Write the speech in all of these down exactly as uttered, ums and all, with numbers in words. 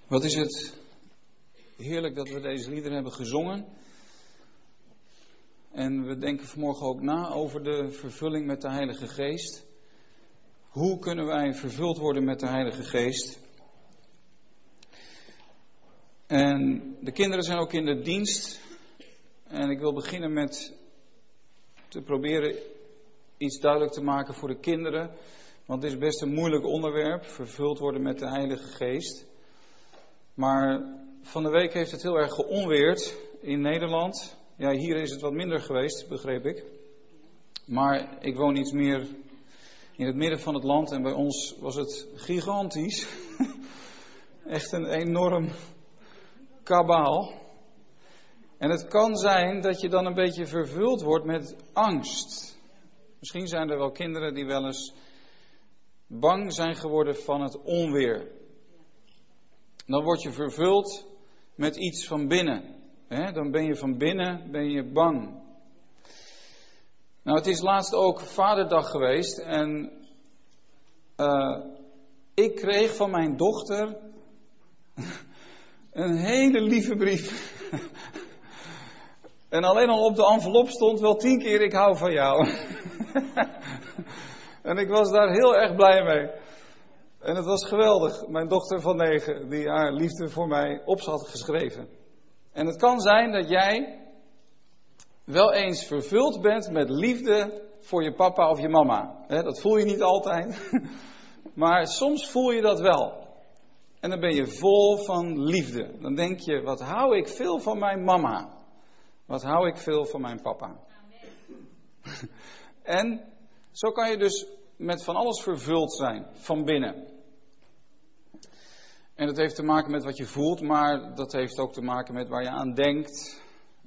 Wat is het heerlijk dat we deze liederen hebben gezongen. En we denken vanmorgen ook na over de vervulling met de Heilige Geest. Hoe kunnen wij vervuld worden met de Heilige Geest? En de kinderen zijn ook in de dienst. En ik wil beginnen met te proberen iets duidelijk te maken voor de kinderen. Want het is best een moeilijk onderwerp, vervuld worden met de Heilige Geest. Maar van de week heeft het heel erg geonweerd in Nederland. Ja, hier is het wat minder geweest, begreep ik. Maar ik woon iets meer in het midden van het land en bij ons was het gigantisch. Echt een enorm kabaal. En het kan zijn dat je dan een beetje vervuld wordt met angst. Misschien zijn er wel kinderen die wel eens bang zijn geworden van het onweer. Dan word je vervuld met iets van binnen. He, dan ben je van binnen ben je bang. Nou, het is laatst ook Vaderdag geweest. En uh, ik kreeg van mijn dochter een hele lieve brief. En alleen al op de envelop stond wel tien keer ik hou van jou. En ik was daar heel erg blij mee. En het was geweldig. Mijn dochter van negen die haar liefde voor mij op had geschreven. En het kan zijn dat jij wel eens vervuld bent met liefde voor je papa of je mama. He, dat voel je niet altijd. Maar soms voel je dat wel. En dan ben je vol van liefde. Dan denk je, wat hou ik veel van mijn mama. Wat hou ik veel van mijn papa. Amen. En zo kan je dus met van alles vervuld zijn, van binnen. En dat heeft te maken met wat je voelt, maar dat heeft ook te maken met waar je aan denkt.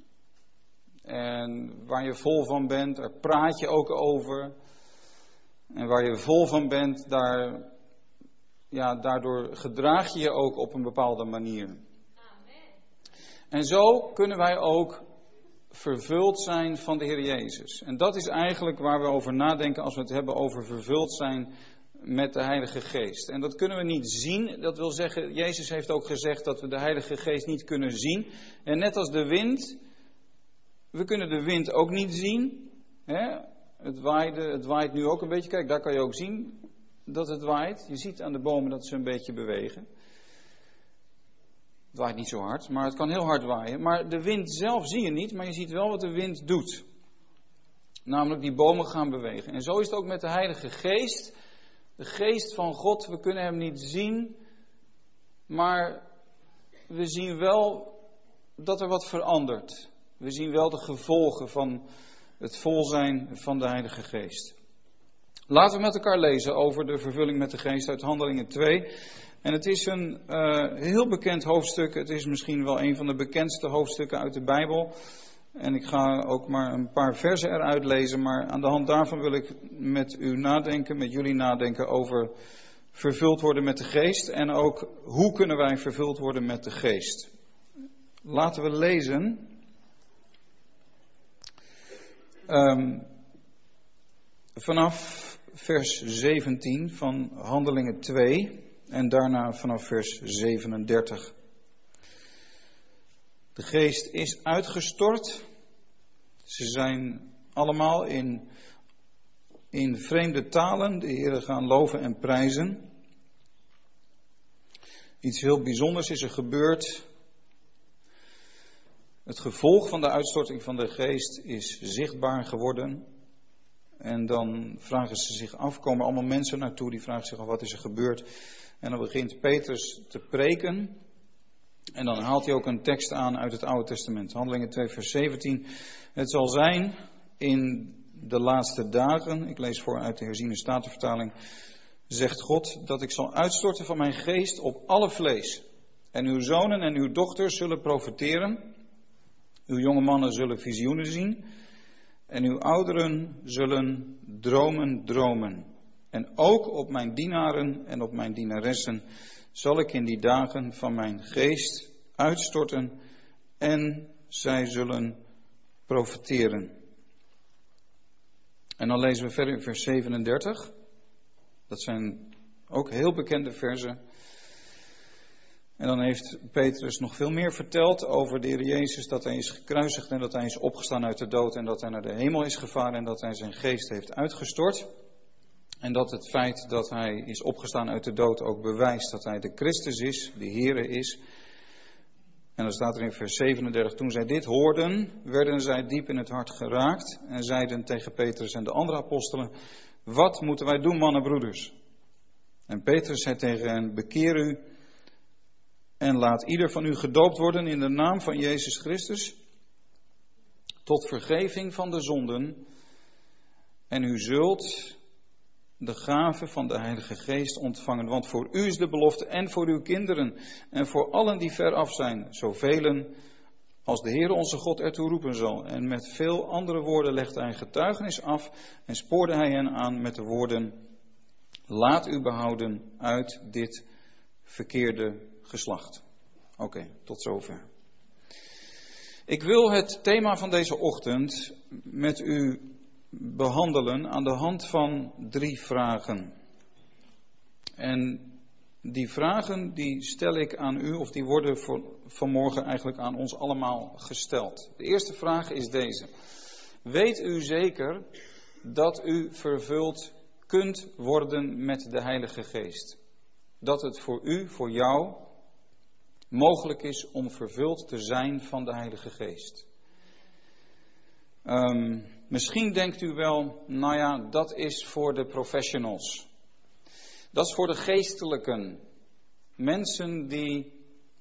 En waar je vol van bent, daar praat je ook over. En waar je vol van bent, daar, ja, daardoor gedraag je je ook op een bepaalde manier. Amen. En zo kunnen wij ook vervuld zijn van de Heer Jezus. En dat is eigenlijk waar we over nadenken als we het hebben over vervuld zijn met de Heilige Geest. En dat kunnen we niet zien. Dat wil zeggen, Jezus heeft ook gezegd dat we de Heilige Geest niet kunnen zien. En net als de wind, we kunnen de wind ook niet zien. Hè? Het, waaide, het waait nu ook een beetje. Kijk, daar kan je ook zien dat het waait. Je ziet aan de bomen dat ze een beetje bewegen. Het waait niet zo hard, maar het kan heel hard waaien. Maar de wind zelf zie je niet, maar je ziet wel wat de wind doet. Namelijk die bomen gaan bewegen. En zo is het ook met de Heilige Geest. De Geest van God, we kunnen hem niet zien. Maar we zien wel dat er wat verandert. We zien wel de gevolgen van het vol zijn van de Heilige Geest. Laten we met elkaar lezen over de vervulling met de Geest uit Handelingen twee. En het is een uh, heel bekend hoofdstuk. Het is misschien wel een van de bekendste hoofdstukken uit de Bijbel. En ik ga ook maar een paar versen eruit lezen. Maar aan de hand daarvan wil ik met u nadenken, met jullie nadenken over vervuld worden met de Geest. En ook hoe kunnen wij vervuld worden met de Geest. Laten we lezen. Um, vanaf vers zeventien van Handelingen twee. En daarna vanaf vers zevenendertig. De Geest is uitgestort. Ze zijn allemaal in, in vreemde talen de Heere gaan loven en prijzen. Iets heel bijzonders is er gebeurd. Het gevolg van de uitstorting van de Geest is zichtbaar geworden. En dan vragen ze zich af, komen allemaal mensen naartoe die vragen zich af wat is er gebeurd. En dan begint Petrus te preken. En dan haalt hij ook een tekst aan uit het Oude Testament. Handelingen twee vers zeventien. Het zal zijn in de laatste dagen, ik lees voor uit de herziene statenvertaling, zegt God dat ik zal uitstorten van mijn geest op alle vlees. En uw zonen en uw dochters zullen profeteren. Uw jonge mannen zullen visioenen zien. En uw ouderen zullen dromen dromen. En ook op mijn dienaren en op mijn dienaressen zal ik in die dagen van mijn geest uitstorten en zij zullen profeteren. En dan lezen we verder in vers zevenendertig. Dat zijn ook heel bekende verzen. En dan heeft Petrus nog veel meer verteld over de Heer Jezus, dat hij is gekruisigd en dat hij is opgestaan uit de dood en dat hij naar de hemel is gevaren en dat hij zijn geest heeft uitgestort. En dat het feit dat hij is opgestaan uit de dood ook bewijst dat hij de Christus is, de Heere is. En dan staat er in vers zevenendertig, toen zij dit hoorden, werden zij diep in het hart geraakt en zeiden tegen Petrus en de andere apostelen, wat moeten wij doen, mannen, broeders? En Petrus zei tegen hen, bekeer u en laat ieder van u gedoopt worden in de naam van Jezus Christus, tot vergeving van de zonden, en u zult de gave van de Heilige Geest ontvangen. Want voor u is de belofte en voor uw kinderen en voor allen die ver af zijn, zoveel als de Heer onze God ertoe roepen zal. En met veel andere woorden legde hij getuigenis af en spoorde hij hen aan met de woorden, laat u behouden uit dit verkeerde geslacht. Oké, okay, tot zover. Ik wil het thema van deze ochtend met u behandelen aan de hand van drie vragen. En die vragen die stel ik aan u, of die worden voor, vanmorgen eigenlijk aan ons allemaal gesteld. De eerste vraag is deze. Weet u zeker dat u vervuld kunt worden met de Heilige Geest? Dat het voor u, voor jou, mogelijk is om vervuld te zijn van de Heilige Geest? Um, misschien denkt u wel, nou ja, dat is voor de professionals. Dat is voor de geestelijken. Mensen die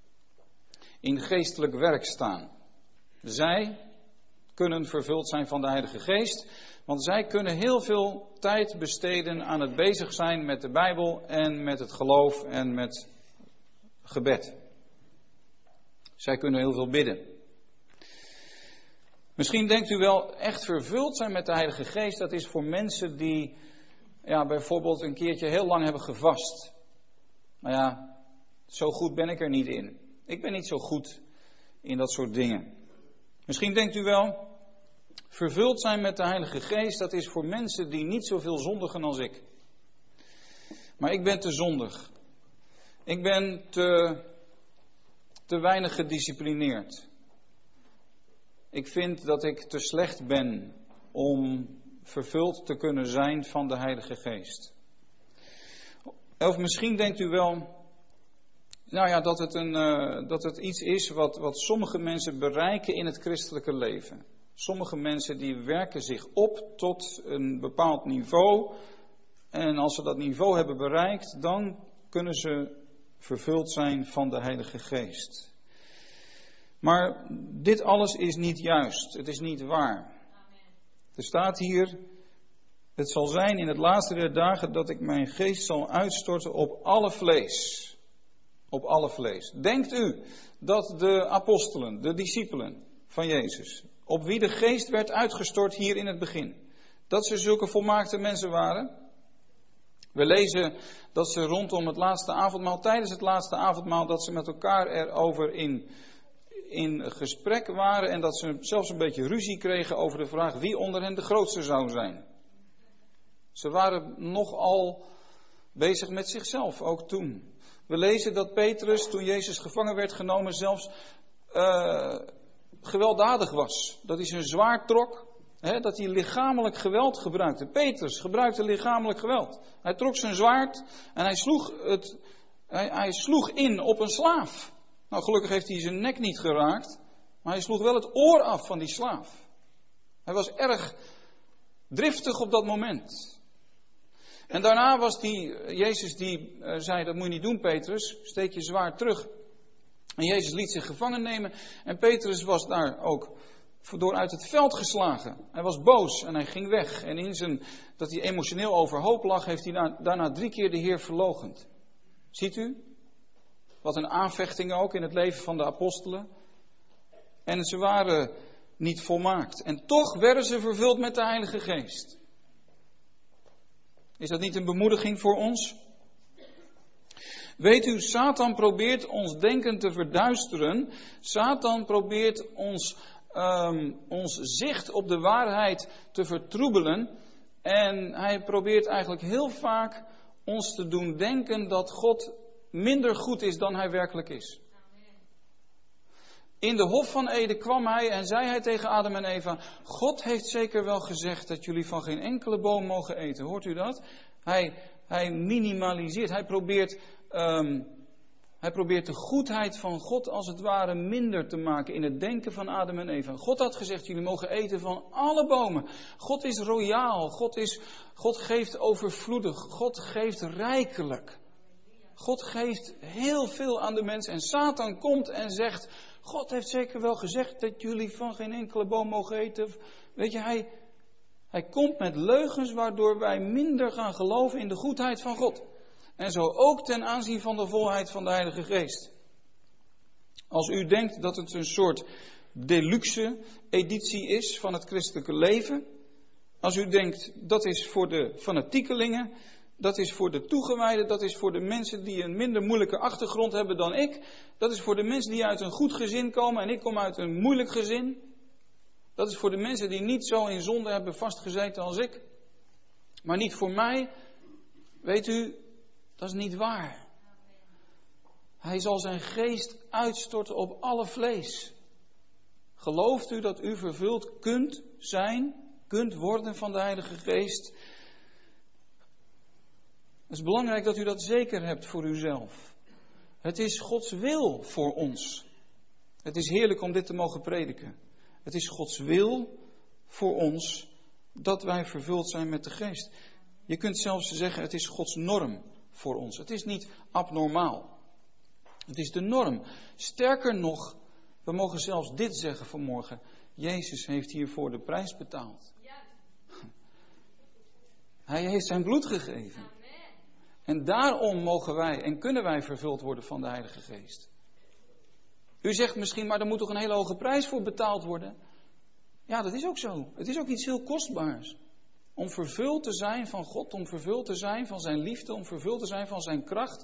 in geestelijk werk staan. Zij kunnen vervuld zijn van de Heilige Geest. Want zij kunnen heel veel tijd besteden aan het bezig zijn met de Bijbel en met het geloof en met gebed. Zij kunnen heel veel bidden. Misschien denkt u wel, echt vervuld zijn met de Heilige Geest, dat is voor mensen die ja, bijvoorbeeld een keertje heel lang hebben gevast. Maar ja, zo goed ben ik er niet in. Ik ben niet zo goed in dat soort dingen. Misschien denkt u wel, vervuld zijn met de Heilige Geest, dat is voor mensen die niet zoveel zondigen als ik. Maar ik ben te zondig. Ik ben te, te weinig gedisciplineerd. Ik vind dat ik te slecht ben om vervuld te kunnen zijn van de Heilige Geest. Of misschien denkt u wel, nou ja, dat het, een, uh, dat het iets is wat, wat sommige mensen bereiken in het christelijke leven. Sommige mensen die werken zich op tot een bepaald niveau. En als ze dat niveau hebben bereikt, dan kunnen ze vervuld zijn van de Heilige Geest. Maar dit alles is niet juist. Het is niet waar. Er staat hier, het zal zijn in het laatste der dagen dat ik mijn geest zal uitstorten op alle vlees. Op alle vlees. Denkt u dat de apostelen, de discipelen van Jezus, op wie de geest werd uitgestort hier in het begin, dat ze zulke volmaakte mensen waren? We lezen dat ze rondom het laatste avondmaal, tijdens het laatste avondmaal, dat ze met elkaar erover in, in gesprek waren en dat ze zelfs een beetje ruzie kregen over de vraag wie onder hen de grootste zou zijn. Ze waren nogal bezig met zichzelf, ook toen. We lezen dat Petrus, toen Jezus gevangen werd genomen, zelfs uh, gewelddadig was. Dat hij zijn zwaard trok, hè, dat hij lichamelijk geweld gebruikte. Petrus gebruikte lichamelijk geweld. Hij trok zijn zwaard en hij sloeg, het, hij, hij sloeg in op een slaaf. Nou, gelukkig heeft hij zijn nek niet geraakt, maar hij sloeg wel het oor af van die slaaf. Hij was erg driftig op dat moment. En daarna was die, Jezus die uh, zei, dat moet je niet doen, Petrus, steek je zwaard terug. En Jezus liet zich gevangen nemen en Petrus was daar ook door uit het veld geslagen. Hij was boos en hij ging weg. En in zijn, dat hij emotioneel overhoop lag, heeft hij na, daarna drie keer de Heer verloochend. Ziet u? Wat een aanvechting ook in het leven van de apostelen. En ze waren niet volmaakt. En toch werden ze vervuld met de Heilige Geest. Is dat niet een bemoediging voor ons? Weet u, Satan probeert ons denken te verduisteren. Satan probeert ons, um, ons zicht op de waarheid te vertroebelen. En hij probeert eigenlijk heel vaak ons te doen denken dat God minder goed is dan hij werkelijk is. In de Hof van Eden kwam hij en zei hij tegen Adam en Eva: God heeft zeker wel gezegd dat jullie van geen enkele boom mogen eten. Hoort u dat? Hij, hij minimaliseert, hij probeert, um, hij probeert de goedheid van God als het ware minder te maken in het denken van Adam en Eva. God had gezegd: jullie mogen eten van alle bomen. God is royaal, God, is, God geeft overvloedig, God geeft rijkelijk. God geeft heel veel aan de mens en Satan komt en zegt: God heeft zeker wel gezegd dat jullie van geen enkele boom mogen eten. Weet je, hij, hij komt met leugens waardoor wij minder gaan geloven in de goedheid van God. En zo ook ten aanzien van de volheid van de Heilige Geest. Als u denkt dat het een soort deluxe editie is van het christelijke leven. Als u denkt dat is voor de fanatiekelingen. Dat is voor de toegewijden, dat is voor de mensen die een minder moeilijke achtergrond hebben dan ik. Dat is voor de mensen die uit een goed gezin komen en ik kom uit een moeilijk gezin. Dat is voor de mensen die niet zo in zonde hebben vastgezeten als ik. Maar niet voor mij. Weet u, dat is niet waar. Hij zal zijn geest uitstorten op alle vlees. Gelooft u dat u vervuld kunt zijn, kunt worden van de Heilige Geest? Het is belangrijk dat u dat zeker hebt voor uzelf. Het is Gods wil voor ons. Het is heerlijk om dit te mogen prediken. Het is Gods wil voor ons dat wij vervuld zijn met de Geest. Je kunt zelfs zeggen, het is Gods norm voor ons. Het is niet abnormaal. Het is de norm. Sterker nog, we mogen zelfs dit zeggen vanmorgen. Jezus heeft hiervoor de prijs betaald. Hij heeft zijn bloed gegeven. En daarom mogen wij en kunnen wij vervuld worden van de Heilige Geest. U zegt misschien, maar er moet toch een hele hoge prijs voor betaald worden? Ja, dat is ook zo. Het is ook iets heel kostbaars. Om vervuld te zijn van God, om vervuld te zijn van zijn liefde, om vervuld te zijn van zijn kracht.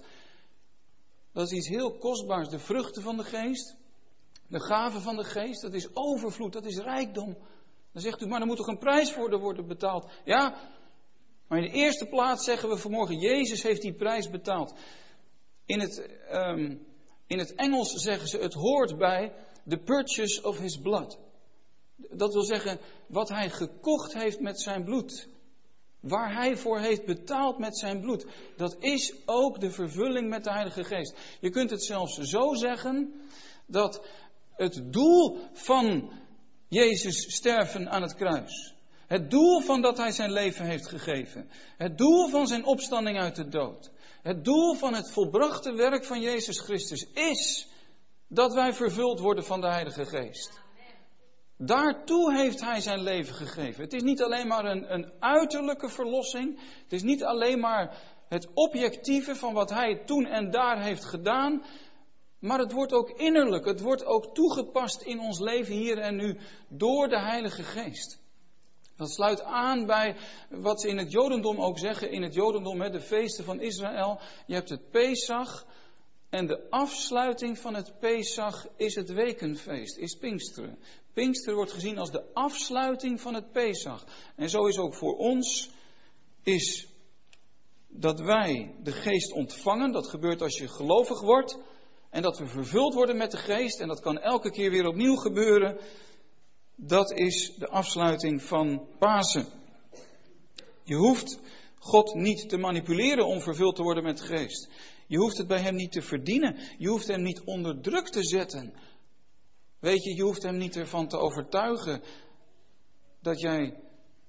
Dat is iets heel kostbaars. De vruchten van de Geest, de gaven van de Geest, dat is overvloed, dat is rijkdom. Dan zegt u, maar er moet toch een prijs voor worden betaald? Ja, maar in de eerste plaats zeggen we vanmorgen, Jezus heeft die prijs betaald. In het, um, in het Engels zeggen ze, het hoort bij the purchase of his blood. Dat wil zeggen, wat hij gekocht heeft met zijn bloed. Waar hij voor heeft betaald met zijn bloed. Dat is ook de vervulling met de Heilige Geest. Je kunt het zelfs zo zeggen, dat het doel van Jezus sterven aan het kruis. Het doel van dat hij zijn leven heeft gegeven. Het doel van zijn opstanding uit de dood. Het doel van het volbrachte werk van Jezus Christus is dat wij vervuld worden van de Heilige Geest. Daartoe heeft hij zijn leven gegeven. Het is niet alleen maar een, een uiterlijke verlossing. Het is niet alleen maar het objectieve van wat hij toen en daar heeft gedaan. Maar het wordt ook innerlijk. Het wordt ook toegepast in ons leven hier en nu door de Heilige Geest. Dat sluit aan bij wat ze in het Jodendom ook zeggen. In het Jodendom, de feesten van Israël. Je hebt het Pesach. En de afsluiting van het Pesach is het wekenfeest, is Pinksteren. Pinksteren wordt gezien als de afsluiting van het Pesach. En zo is ook voor ons, is dat wij de Geest ontvangen. Dat gebeurt als je gelovig wordt. En dat we vervuld worden met de Geest. En dat kan elke keer weer opnieuw gebeuren. Dat is de afsluiting van Pasen. Je hoeft God niet te manipuleren om vervuld te worden met de Geest. Je hoeft het bij hem niet te verdienen. Je hoeft hem niet onder druk te zetten. Weet je, je hoeft hem niet ervan te overtuigen dat jij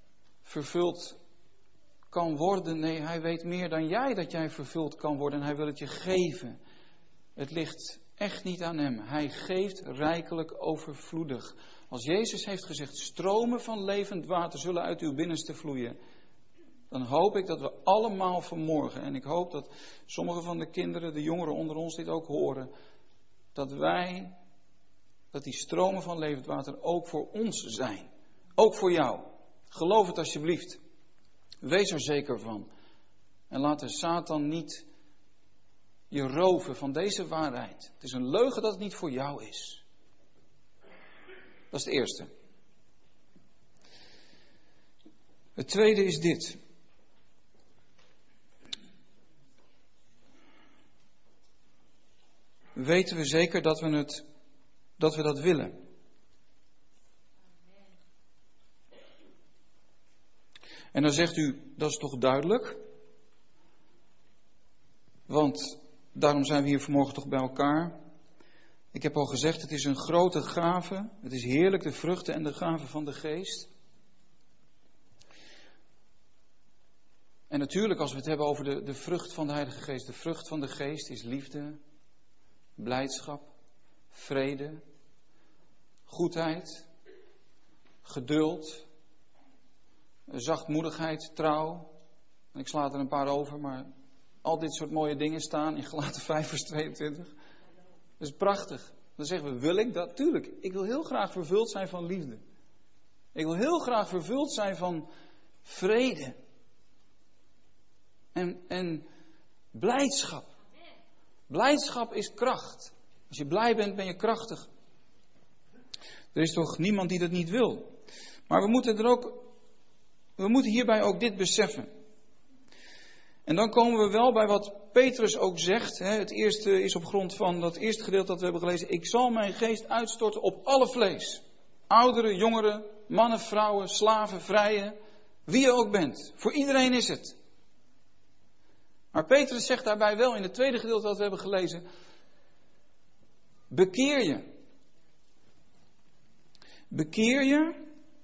vervuld kan worden. Nee, hij weet meer dan jij dat jij vervuld kan worden en hij wil het je geven. Het ligt echt niet aan hem. Hij geeft rijkelijk overvloedig. Als Jezus heeft gezegd, stromen van levend water zullen uit uw binnenste vloeien. Dan hoop ik dat we allemaal vanmorgen, en ik hoop dat sommige van de kinderen, de jongeren onder ons dit ook horen, dat wij, dat die stromen van levend water ook voor ons zijn. Ook voor jou. Geloof het alsjeblieft. Wees er zeker van. En laat de Satan niet je roven van deze waarheid. Het is een leugen dat het niet voor jou is. Dat is het eerste. Het tweede is dit. weten we zeker dat we, het, dat, we dat willen. En dan zegt u, dat is toch duidelijk? Want daarom zijn we hier vanmorgen toch bij elkaar. Ik heb al gezegd, het is een grote gave. Het is heerlijk, de vruchten en de gaven van de geest. En natuurlijk, als we het hebben over de, de vrucht van de Heilige Geest. De vrucht van de Geest is liefde, blijdschap, vrede, goedheid, geduld, zachtmoedigheid, trouw. En ik sla er een paar over, maar al dit soort mooie dingen staan in Galaten vijf vers tweeëntwintig. Dat is prachtig. Dan zeggen we, wil ik dat? Tuurlijk, ik wil heel graag vervuld zijn van liefde. Ik wil heel graag vervuld zijn van vrede. En, en blijdschap. Blijdschap is kracht. Als je blij bent, ben je krachtig. Er is toch niemand die dat niet wil. Maar we moeten er ook, we moeten hierbij ook dit beseffen. En dan komen we wel bij wat Petrus ook zegt. Het eerste is op grond van dat eerste gedeelte dat we hebben gelezen. Ik zal mijn geest uitstorten op alle vlees. Ouderen, jongeren, mannen, vrouwen, slaven, vrijen. Wie je ook bent. Voor iedereen is het. Maar Petrus zegt daarbij wel in het tweede gedeelte dat we hebben gelezen. Bekeer je. Bekeer je.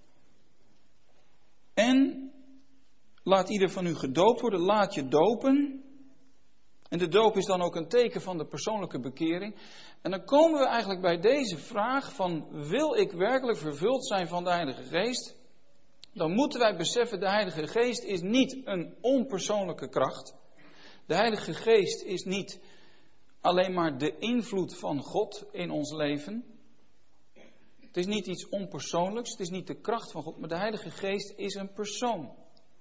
En laat ieder van u gedoopt worden. Laat je dopen. En de doop is dan ook een teken van de persoonlijke bekering. En dan komen we eigenlijk bij deze vraag van, wil ik werkelijk vervuld zijn van de Heilige Geest? Dan moeten wij beseffen, de Heilige Geest is niet een onpersoonlijke kracht. De Heilige Geest is niet alleen maar de invloed van God in ons leven. Het is niet iets onpersoonlijks, het is niet de kracht van God, maar de Heilige Geest is een persoon.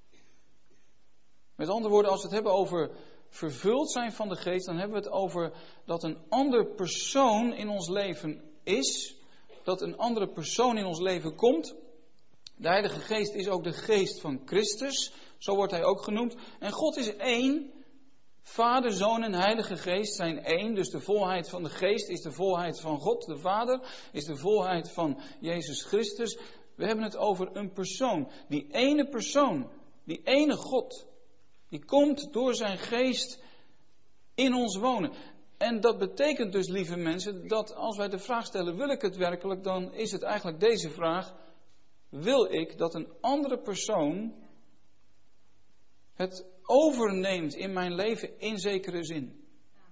Met andere woorden, als we het hebben over vervuld zijn van de Geest, dan hebben we het over dat een ander persoon in ons leven is, dat een andere persoon in ons leven komt. De Heilige Geest is ook de Geest van Christus, zo wordt hij ook genoemd. En God is één. Vader, Zoon en Heilige Geest zijn één. Dus de volheid van de Geest is de volheid van God, de Vader, is de volheid van Jezus Christus. We hebben het over een persoon. Die ene persoon, die ene God, die komt door zijn Geest in ons wonen. En dat betekent dus, lieve mensen, dat als wij de vraag stellen, wil ik het werkelijk, dan is het eigenlijk deze vraag. Wil ik dat een andere persoon het overneemt in mijn leven in zekere zin?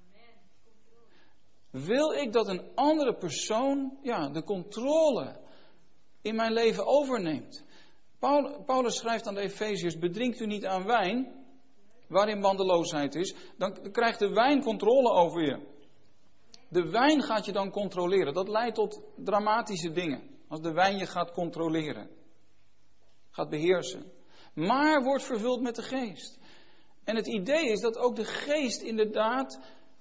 Wil ik dat een andere persoon, ja, de controle in mijn leven overneemt? Paulus schrijft aan de Efeziërs, bedrinkt u niet aan wijn, waarin bandeloosheid is, dan krijgt de wijn controle over je. De wijn gaat je dan controleren. Dat leidt tot dramatische dingen. Als de wijn je gaat controleren. Gaat beheersen. Maar wordt vervuld met de Geest. En het idee is dat ook de Geest inderdaad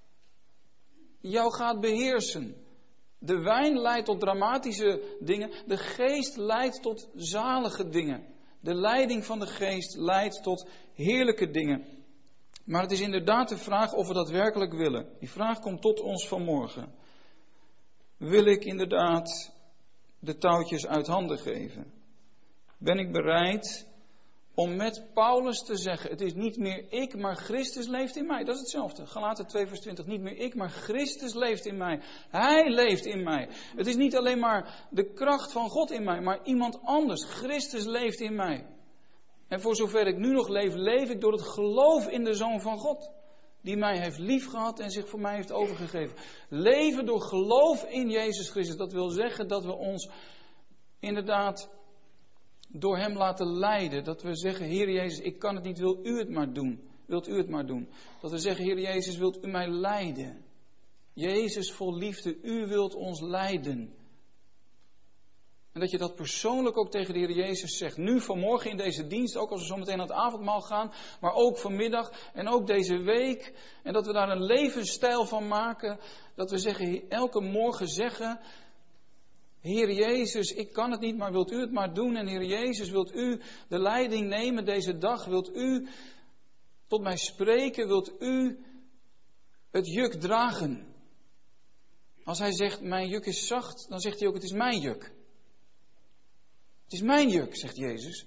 jou gaat beheersen. De wijn leidt tot dramatische dingen. De Geest leidt tot zalige dingen. De leiding van de Geest leidt tot heerlijke dingen. Maar het is inderdaad de vraag of we dat werkelijk willen. Die vraag komt tot ons vanmorgen. Wil ik inderdaad de touwtjes uit handen geven? Ben ik bereid om met Paulus te zeggen, het is niet meer ik, maar Christus leeft in mij. Dat is hetzelfde. Galaten twee vers twintig. Niet meer ik, maar Christus leeft in mij. Hij leeft in mij. Het is niet alleen maar de kracht van God in mij, maar iemand anders. Christus leeft in mij. En voor zover ik nu nog leef, leef ik door het geloof in de Zoon van God. Die mij heeft liefgehad en zich voor mij heeft overgegeven. Leven door geloof in Jezus Christus. Dat wil zeggen dat we ons inderdaad door hem laten leiden. Dat we zeggen, Heer Jezus, ik kan het niet, wil u het maar doen. Wilt u het maar doen. Dat we zeggen, Heer Jezus, wilt u mij leiden. Jezus vol liefde, u wilt ons leiden. En dat je dat persoonlijk ook tegen de Heer Jezus zegt. Nu vanmorgen in deze dienst, ook als we zo meteen aan het avondmaal gaan. Maar ook vanmiddag en ook deze week. En dat we daar een levensstijl van maken. Dat we zeggen, elke morgen zeggen, Heer Jezus, ik kan het niet, maar wilt u het maar doen. En Heer Jezus, wilt u de leiding nemen deze dag? Wilt u tot mij spreken? Wilt u het juk dragen? Als hij zegt, mijn juk is zacht, dan zegt hij ook, het is mijn juk. Het is mijn juk, zegt Jezus.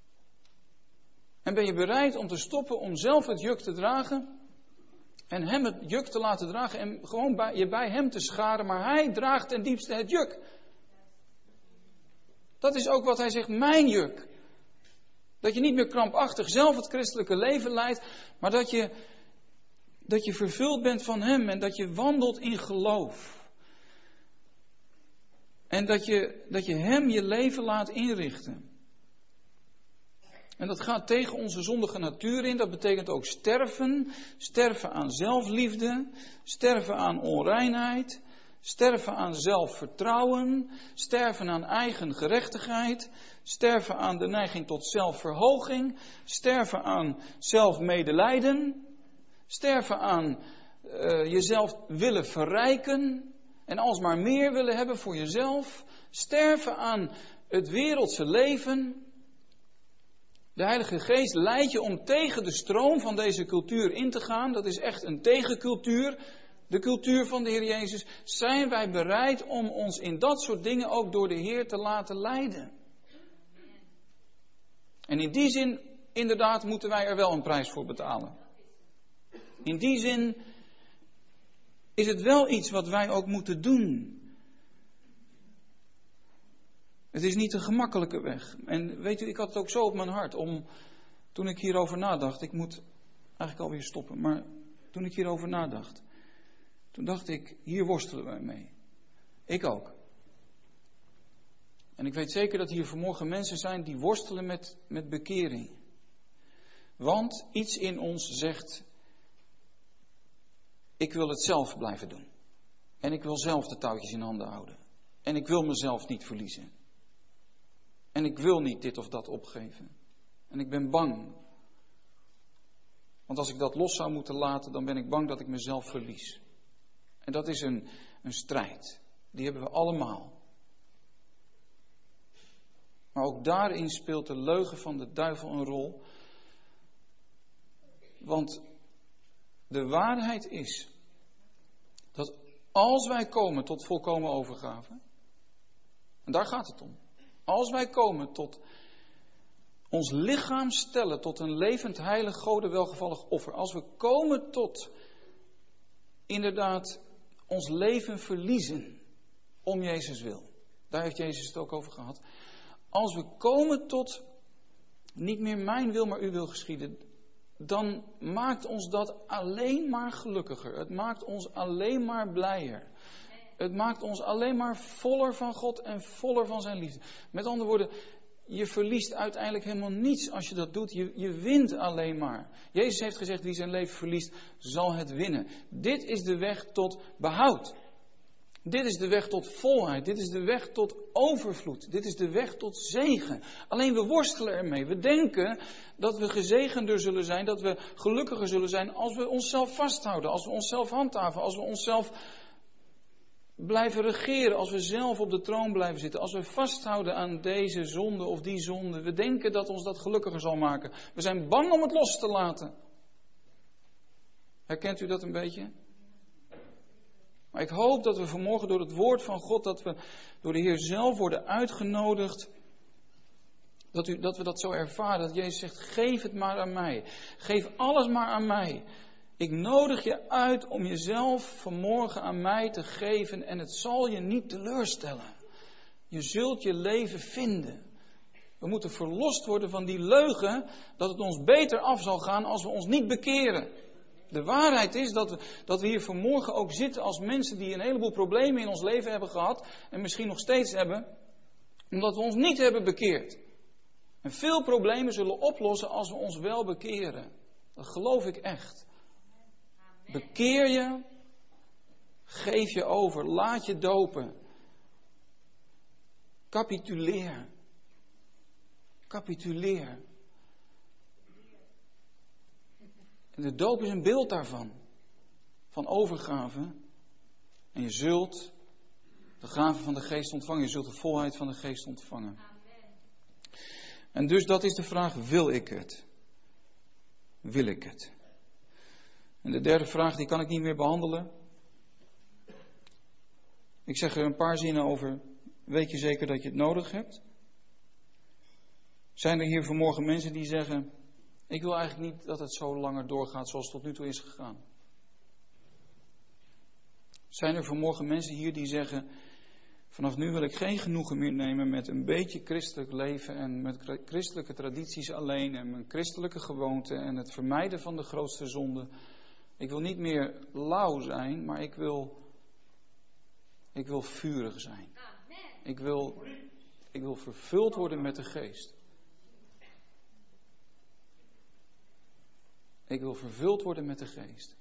En ben je bereid om te stoppen om zelf het juk te dragen en hem het juk te laten dragen en gewoon bij, je bij hem te scharen, maar hij draagt ten diepste het juk. Dat is ook wat hij zegt, mijn juk. Dat je niet meer krampachtig zelf het christelijke leven leidt, maar dat je, dat je vervuld bent van hem en dat je wandelt in geloof. En dat je, dat je hem je leven laat inrichten. En dat gaat tegen onze zondige natuur in. Dat betekent ook sterven. Sterven aan zelfliefde. Sterven aan onreinheid. Sterven aan zelfvertrouwen. Sterven aan eigen gerechtigheid. Sterven aan de neiging tot zelfverhoging. Sterven aan zelfmedelijden. Sterven aan uh, jezelf willen verrijken. En alsmaar meer willen hebben voor jezelf. Sterven aan het wereldse leven. De Heilige Geest leidt je om tegen de stroom van deze cultuur in te gaan. Dat is echt een tegencultuur. De cultuur van de Heer Jezus. Zijn wij bereid om ons in dat soort dingen ook door de Heer te laten leiden? En in die zin, inderdaad, moeten wij er wel een prijs voor betalen. In die zin is het wel iets wat wij ook moeten doen. Het is niet een gemakkelijke weg. En weet u, ik had het ook zo op mijn hart om, toen ik hierover nadacht, ik moet eigenlijk alweer stoppen, maar toen ik hierover nadacht, toen dacht ik, hier worstelen wij mee. Ik ook. En ik weet zeker dat hier vanmorgen mensen zijn die worstelen met, met bekering. Want iets in ons zegt, ik wil het zelf blijven doen. En ik wil zelf de touwtjes in handen houden. En ik wil mezelf niet verliezen. En ik wil niet dit of dat opgeven. En ik ben bang. Want als ik dat los zou moeten laten, dan ben ik bang dat ik mezelf verlies. En dat is een, een strijd. Die hebben we allemaal. Maar ook daarin speelt de leugen van de duivel een rol. Want de waarheid is dat als wij komen tot volkomen overgave, en daar gaat het om. Als wij komen tot ons lichaam stellen tot een levend, heilig, Gode welgevallig offer. Als we komen tot inderdaad ons leven verliezen om Jezus wil. Daar heeft Jezus het ook over gehad. Als we komen tot niet meer mijn wil, maar uw wil geschieden, dan maakt ons dat alleen maar gelukkiger. Het maakt ons alleen maar blijer. Het maakt ons alleen maar voller van God en voller van zijn liefde. Met andere woorden, je verliest uiteindelijk helemaal niets als je dat doet. Je, je wint alleen maar. Jezus heeft gezegd, wie zijn leven verliest, zal het winnen. Dit is de weg tot behoud. Dit is de weg tot volheid. Dit is de weg tot overvloed. Dit is de weg tot zegen. Alleen we worstelen ermee. We denken dat we gezegender zullen zijn, dat we gelukkiger zullen zijn als we onszelf vasthouden, als we onszelf handhaven, als we onszelf blijven regeren, als we zelf op de troon blijven zitten, als we vasthouden aan deze zonde of die zonde. We denken dat ons dat gelukkiger zal maken. We zijn bang om het los te laten. Herkent u dat een beetje? Maar ik hoop dat we vanmorgen door het woord van God, dat we door de Heer zelf worden uitgenodigd, dat, u, dat we dat zo ervaren, dat Jezus zegt, geef het maar aan mij. Geef alles maar aan mij. Ik nodig je uit om jezelf vanmorgen aan mij te geven en het zal je niet teleurstellen. Je zult je leven vinden. We moeten verlost worden van die leugen dat het ons beter af zal gaan als we ons niet bekeren. De waarheid is dat we, dat we hier vanmorgen ook zitten als mensen die een heleboel problemen in ons leven hebben gehad en misschien nog steeds hebben, omdat we ons niet hebben bekeerd. En veel problemen zullen oplossen als we ons wel bekeren. Dat geloof ik echt. Bekeer je, geef je over, laat je dopen. Capituleer. Capituleer. En de doop is een beeld daarvan. Van overgave. En je zult de gave van de geest ontvangen. Je zult de volheid van de geest ontvangen. En dus dat is de vraag, wil ik het? Wil ik het? En de derde vraag, die kan ik niet meer behandelen. Ik zeg er een paar zinnen over. Weet je zeker dat je het nodig hebt? Zijn er hier vanmorgen mensen die zeggen, ik wil eigenlijk niet dat het zo langer doorgaat zoals het tot nu toe is gegaan? Zijn er vanmorgen mensen hier die zeggen, vanaf nu wil ik geen genoegen meer nemen met een beetje christelijk leven en met christelijke tradities alleen en mijn christelijke gewoonten en het vermijden van de grootste zonde. Ik wil niet meer lauw zijn, maar ik wil, ik wil vurig zijn. Ik wil, ik wil vervuld worden met de geest. Ik wil vervuld worden met de geest.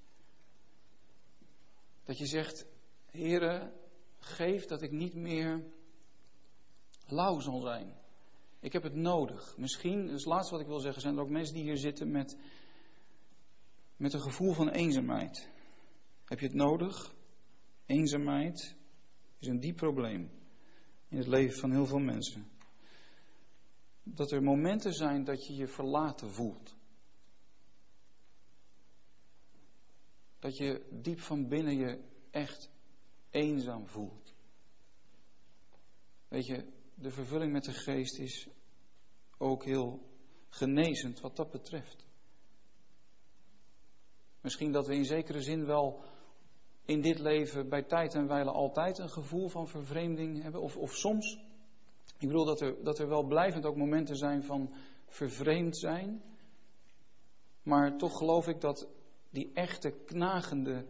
Dat je zegt, Heere, geef dat ik niet meer lauw zal zijn. Ik heb het nodig. Misschien, dat is het laatste wat ik wil zeggen, zijn er ook mensen die hier zitten met, met een gevoel van eenzaamheid. Heb je het nodig? Eenzaamheid is een diep probleem in het leven van heel veel mensen. Dat er momenten zijn dat je je verlaten voelt. Dat je diep van binnen je echt eenzaam voelt. Weet je, de vervulling met de geest is ook heel genezend wat dat betreft. Misschien dat we in zekere zin wel in dit leven bij tijd en wijle altijd een gevoel van vervreemding hebben. Of, of soms, ik bedoel dat er, dat er wel blijvend ook momenten zijn van vervreemd zijn. Maar toch geloof ik dat die echte knagende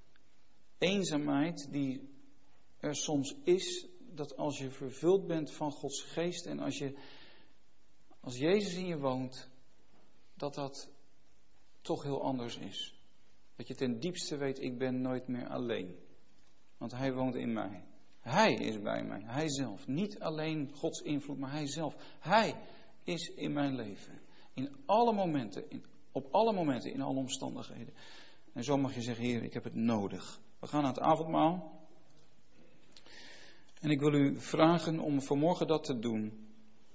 eenzaamheid die er soms is, dat als je vervuld bent van Gods geest en als je als Jezus in je woont, dat dat toch heel anders is. Dat je ten diepste weet, ik ben nooit meer alleen. Want Hij woont in mij. Hij is bij mij. Hij zelf. Niet alleen Gods invloed, maar Hij zelf. Hij is in mijn leven. In alle momenten, in, op alle momenten, in alle omstandigheden. En zo mag je zeggen, Heer, ik heb het nodig. We gaan naar het avondmaal. En ik wil u vragen om vanmorgen dat te doen.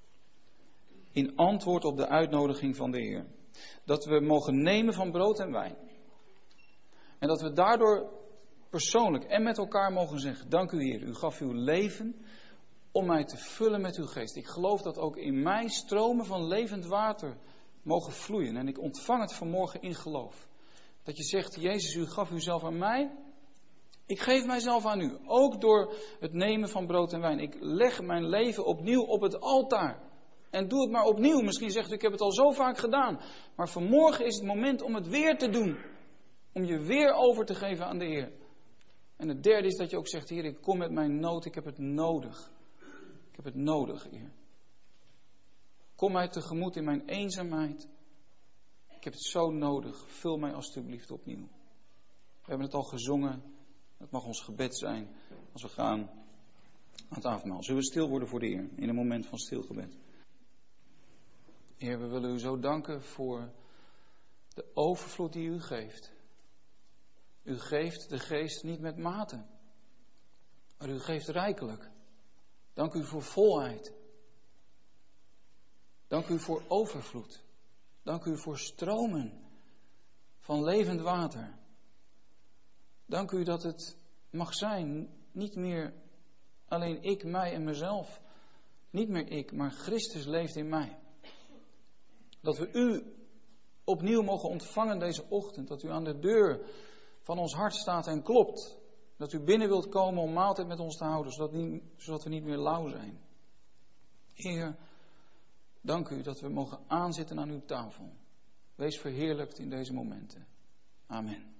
In antwoord op de uitnodiging van de Heer. Dat we mogen nemen van brood en wijn. En dat we daardoor persoonlijk en met elkaar mogen zeggen, dank u Heer, u gaf uw leven om mij te vullen met uw geest. Ik geloof dat ook in mij stromen van levend water mogen vloeien. En ik ontvang het vanmorgen in geloof. Dat je zegt, Jezus, u gaf uzelf aan mij. Ik geef mijzelf aan u. Ook door het nemen van brood en wijn. Ik leg mijn leven opnieuw op het altaar. En doe het maar opnieuw. Misschien zegt u, ik heb het al zo vaak gedaan. Maar vanmorgen is het moment om het weer te doen. Om je weer over te geven aan de Heer. En het derde is dat je ook zegt, Heer, ik kom met mijn nood. Ik heb het nodig. Ik heb het nodig, Heer. Kom mij tegemoet in mijn eenzaamheid. Ik heb het zo nodig. Vul mij alstublieft opnieuw. We hebben het al gezongen. Het mag ons gebed zijn als we gaan aan het avondmaal. Zullen we stil worden voor de Heer in een moment van stilgebed. Heer, we willen u zo danken voor de overvloed die u geeft. U geeft de geest niet met mate, maar u geeft rijkelijk. Dank u voor volheid. Dank u voor overvloed. Dank u voor stromen van levend water. Dank u dat het mag zijn, niet meer alleen ik, mij en mezelf. Niet meer ik, maar Christus leeft in mij. Dat we u opnieuw mogen ontvangen deze ochtend. Dat u aan de deur van ons hart staat en klopt. Dat u binnen wilt komen om maaltijd met ons te houden, zodat, niet, zodat we niet meer lauw zijn. Heer, dank u dat we mogen aanzitten aan uw tafel. Wees verheerlijkt in deze momenten. Amen.